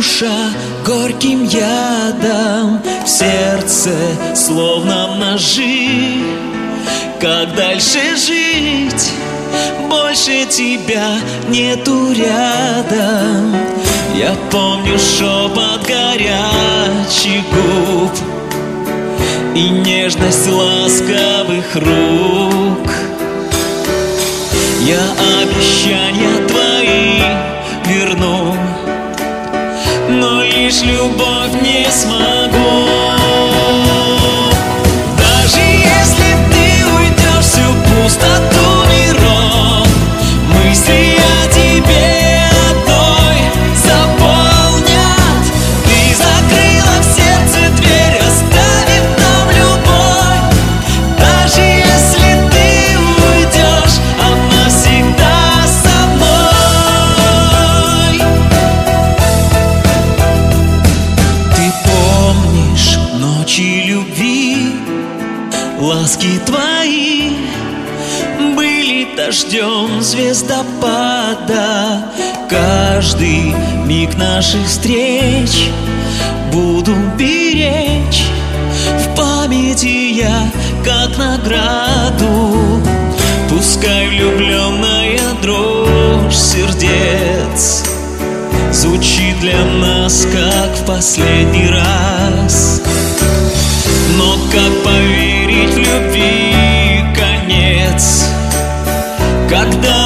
душа горьким ядом, в сердце словно ножи. Как дальше жить? Больше тебя нету рядом. Я помню шепот горячих губ и нежность ласковых рук. Я обещания твои верну, но лишь любовь не смогу. Даже если ты уйдешь в всю пустоту миров, мысли о тебе одной заполнят. Ты закрыла в сердце дверь, оставив нам любовь. Даже если ты уйдешь, она всегда со мной. Ты помнишь ночи любви, ласки твои были дождем звездопада. Каждый миг наших встреч буду беречь в памяти я, как награду. Пускай влюбленная дрожь сердец звучит для нас, как в последний раз. Но как поверить в любви конец, когда